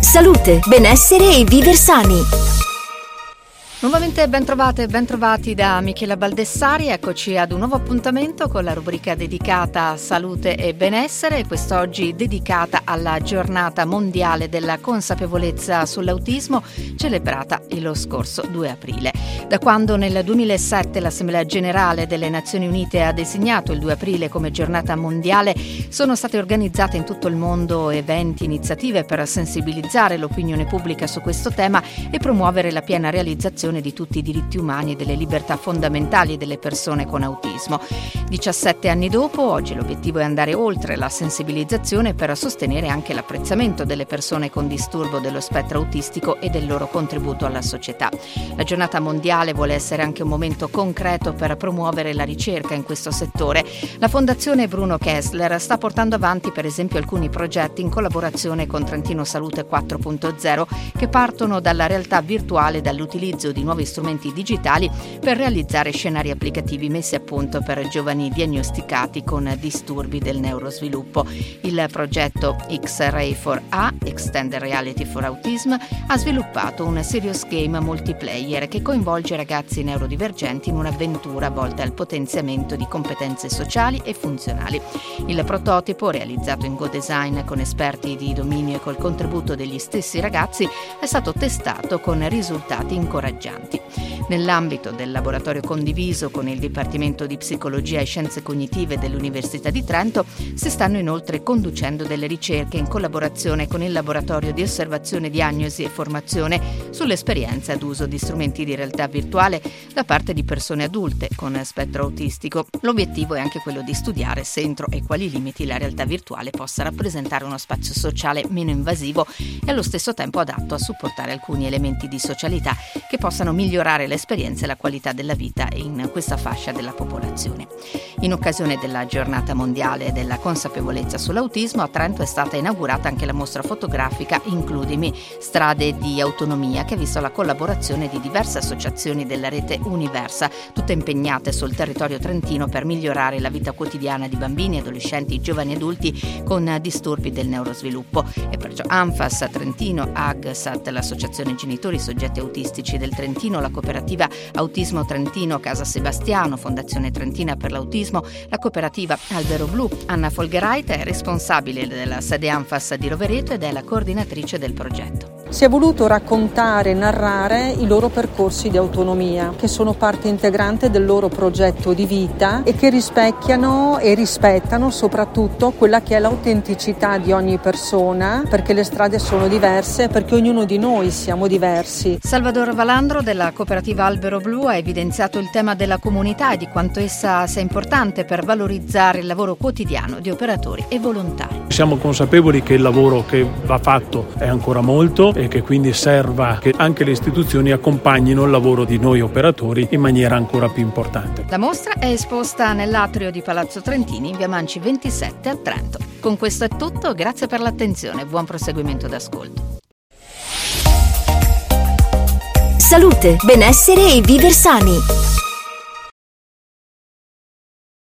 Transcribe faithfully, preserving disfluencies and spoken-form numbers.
Salute, benessere e viver sani. Nuovamente ben trovate e ben trovati da Michela Baldessari. Eccoci ad un nuovo appuntamento con la rubrica dedicata a salute e benessere, quest'oggi dedicata alla giornata mondiale della consapevolezza sull'autismo, celebrata lo scorso due aprile. Da quando nel duemilasette l'Assemblea Generale delle Nazioni Unite ha designato il due aprile come giornata mondiale, sono state organizzate in tutto il mondo eventi, iniziative per sensibilizzare l'opinione pubblica su questo tema e promuovere la piena realizzazione di tutti i diritti umani e delle libertà fondamentali delle persone con autismo. diciassette anni dopo, oggi l'obiettivo è andare oltre la sensibilizzazione per sostenere anche l'apprezzamento delle persone con disturbo dello spettro autistico e del loro contributo alla società. La giornata mondiale vuole essere anche un momento concreto per promuovere la ricerca in questo settore. La Fondazione Bruno Kessler sta portando avanti per esempio alcuni progetti in collaborazione con Trentino Salute quattro punto zero che partono dalla realtà virtuale e dall'utilizzo di di nuovi strumenti digitali per realizzare scenari applicativi messi a punto per giovani diagnosticati con disturbi del neurosviluppo. Il progetto X-Ray for A, Extended Reality for Autism, ha sviluppato un serious game multiplayer che coinvolge ragazzi neurodivergenti in un'avventura volta al potenziamento di competenze sociali e funzionali. Il prototipo, realizzato in GoDesign con esperti di dominio e col contributo degli stessi ragazzi, è stato testato con risultati incoraggianti. Nell'ambito del laboratorio condiviso con il Dipartimento di Psicologia e Scienze Cognitive dell'Università di Trento si stanno inoltre conducendo delle ricerche in collaborazione con il Laboratorio di Osservazione, Diagnosi e Formazione sull'esperienza d'uso di strumenti di realtà virtuale da parte di persone adulte con spettro autistico. L'obiettivo è anche quello di studiare se entro e quali limiti la realtà virtuale possa rappresentare uno spazio sociale meno invasivo e allo stesso tempo adatto a supportare alcuni elementi di socialità che possano migliorare l'esperienza e la qualità della vita in questa fascia della popolazione. In occasione della giornata mondiale della consapevolezza sull'autismo, a Trento è stata inaugurata anche la mostra fotografica Includimi, strade di autonomia, che ha visto la collaborazione di diverse associazioni della rete Universa, tutte impegnate sul territorio trentino per migliorare la vita quotidiana di bambini, adolescenti, giovani e adulti con disturbi del neurosviluppo. E perciò ANFAS Trentino, AGSAT, l'Associazione Genitori Soggetti Autistici del Trentino, la cooperativa Autismo Trentino Casa Sebastiano, Fondazione Trentina per l'Autismo, la cooperativa Albero Blu. Anna Folgereit è responsabile della sede ANFAS di Rovereto ed è la coordinatrice del progetto. Si è voluto raccontare e narrare i loro percorsi di autonomia, che sono parte integrante del loro progetto di vita e che rispecchiano e rispettano soprattutto quella che è l'autenticità di ogni persona, perché le strade sono diverse, perché ognuno di noi siamo diversi. Salvador Valandro della cooperativa Albero Blu ha evidenziato il tema della comunità e di quanto essa sia importante per valorizzare il lavoro quotidiano di operatori e volontari. Siamo consapevoli che il lavoro che va fatto è ancora molto e che quindi serva che anche le istituzioni accompagnino il lavoro di noi operatori in maniera ancora più importante. La mostra è esposta nell'atrio di Palazzo Trentini in via Manci ventisette a Trento. Con questo è tutto, grazie per l'attenzione e buon proseguimento d'ascolto. Salute, benessere e viver sani.